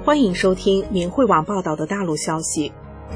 欢迎收听明慧网报道的大陆消息。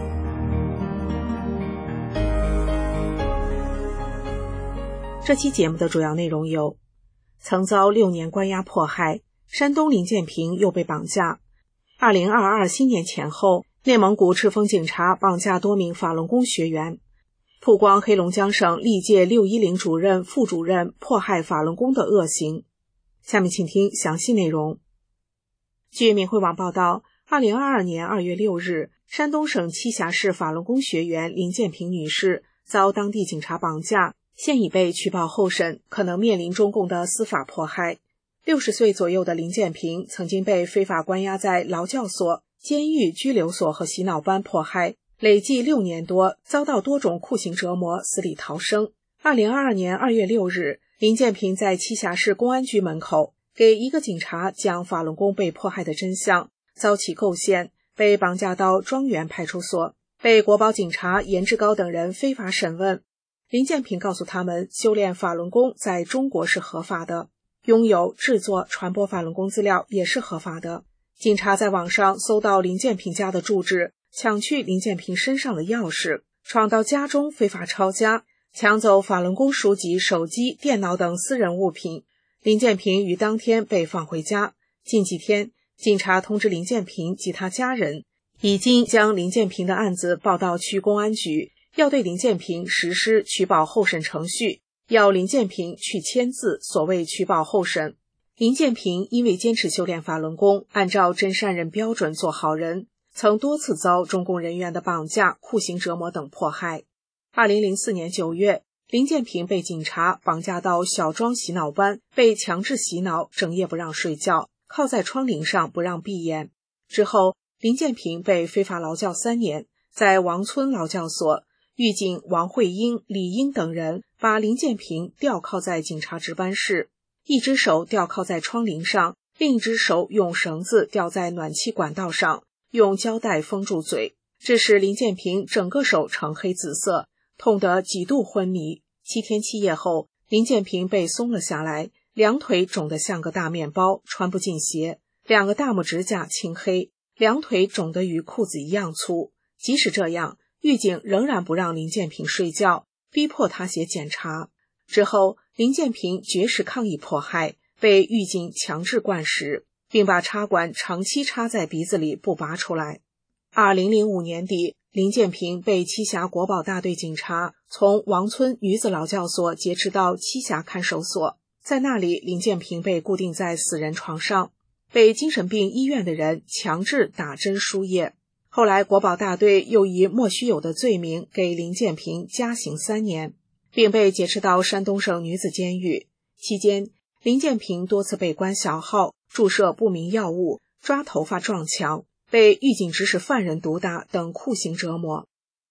这期节目的主要内容有：曾遭6年关押迫害，山东林建平又被绑架；2022新年前后，内蒙古赤峰警察绑架多名法轮功学员；曝光黑龙江省历届610主任、副主任迫害法轮功的恶行。下面请听详细内容。据明慧网报道，2022年2月6日，山东省栖霞市法轮功学员林建平女士遭当地警察绑架，现已被取保候审，可能面临中共的司法迫害。60岁左右的林建平曾经被非法关押在劳教所、监狱、拘留所和洗脑班迫害，累计6年多，遭到多种酷刑折磨，死里逃生。2022年2月6日，林建平在栖霞市公安局门口给一个警察讲法轮功被迫害的真相，遭其构陷，被绑架到庄园派出所，被国保警察严志高等人非法审问。林建平告诉他们，修炼法轮功在中国是合法的，拥有、制作、传播法轮功资料也是合法的。警察在网上搜到林建平家的住址，抢去林建平身上的钥匙，闯到家中非法抄家，抢走法轮功书籍、手机、电脑等私人物品。林建平于当天被放回家。近几天，警察通知林建平及他家人，已经将林建平的案子报到区公安局，要对林建平实施取保候审程序，要林建平去签字，所谓取保候审。林建平因为坚持修炼法轮功，按照真善人标准做好人，曾多次遭中共人员的绑架、酷刑折磨等迫害。2004年9月，林建平被警察绑架到小庄洗脑班，被强制洗脑，整夜不让睡觉，靠在窗棂上不让闭眼。之后，林建平被非法劳教3年，在王村劳教所，狱警王慧英、李英等人把林建平吊靠在警察值班室，一只手吊靠在窗棂上，另一只手用绳子吊在暖气管道上，用胶带封住嘴，致使林建平整个手呈黑紫色，痛得几度昏迷。7天7夜后，林建平被松了下来，两腿肿得像个大面包，穿不进鞋，2个大拇指甲青黑，两腿肿得与裤子一样粗。即使这样，狱警仍然不让林建平睡觉，逼迫他写检查。之后，林建平绝食抗议迫害，被狱警强制灌食，并把插管长期插在鼻子里不拔出来。2005年底，林建平被栖霞国保大队警察从王村女子劳教所劫持到栖霞看守所，在那里，林建平被固定在死人床上，被精神病医院的人强制打针输液。后来国保大队又以莫须有的罪名给林建平加刑3年，并被劫持到山东省女子监狱。期间，林建平多次被关小号、注射不明药物、抓头发撞墙，被狱警指使犯人毒打等酷刑折磨。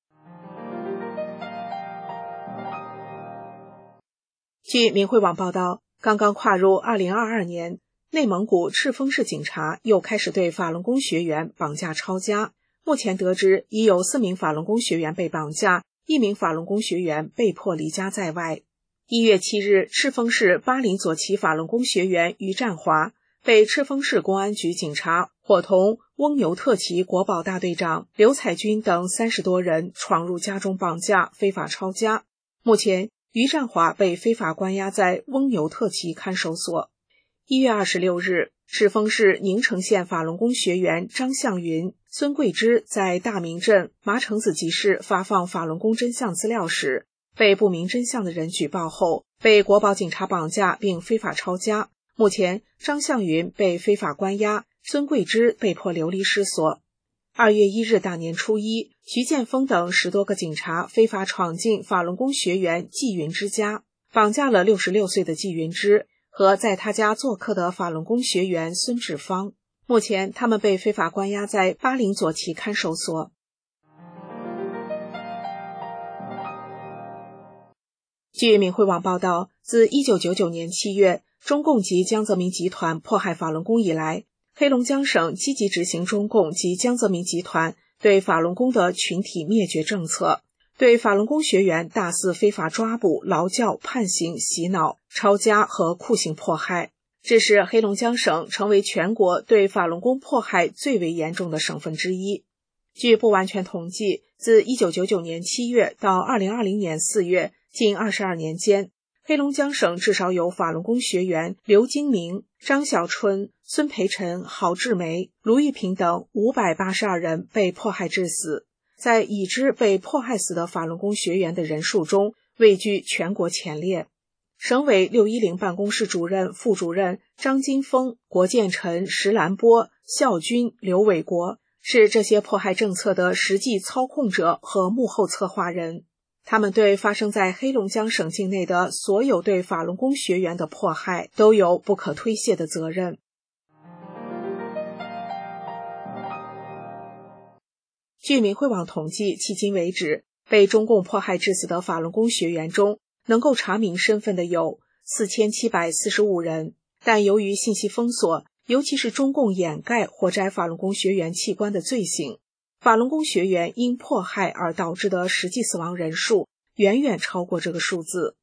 据明慧网报道，刚刚跨入2022年，内蒙古赤峰市警察又开始对法轮功学员绑架抄家。目前得知，已有4名法轮功学员被绑架，1名法轮功学员被迫离家在外。1月7日，赤峰市巴林左旗法轮功学员于占华被赤峰市公安局警察伙同翁牛特旗国保大队长刘彩军等30多人闯入家中绑架，非法抄家。目前，于占华被非法关押在翁牛特旗看守所。1月26日，赤峰市宁城县法轮功学员张向云、孙桂芝在大明镇麻城子集市发放法轮功真相资料时，被不明真相的人举报后，被国保警察绑架并非法抄家。目前，张向云被非法关押，孙桂芝被迫流离失所。2月1日大年初一，徐建峰等10多个警察非法闯进法轮功学员季云之家，绑架了66岁的季云之和在他家做客的法轮功学员孙志芳。目前，他们被非法关押在巴林左旗看守所。据明慧网报道，自1999年7月，中共及江泽民集团迫害法轮功以来，黑龙江省积极执行中共及江泽民集团对法轮功的群体灭绝政策，对法轮功学员大肆非法抓捕、劳教、判刑、洗脑、抄家和酷刑迫害。 这使黑龙江省成为全国对法轮功迫害最为严重的省份之一。据不完全统计，自1999年7月到2020年4月，近22年间，黑龙江省至少有法轮功学员刘金明、张小春、孙培晨、郝志梅、卢玉平等582人被迫害致死，在已知被迫害死的法轮功学员的人数中位居全国前列。省委610办公室主任、副主任张金峰、郭建臣、石兰波、孝军、刘伟国是这些迫害政策的实际操控者和幕后策划人。他们对发生在黑龙江省境内的所有对法轮功学员的迫害都有不可推卸的责任。据明慧网统计，迄今为止，被中共迫害致死的法轮功学员中，能够查明身份的有4745人，但由于信息封锁，尤其是中共掩盖或摘法轮功学员器官的罪行，法轮功学员因迫害而导致的实际死亡人数远远超过这个数字。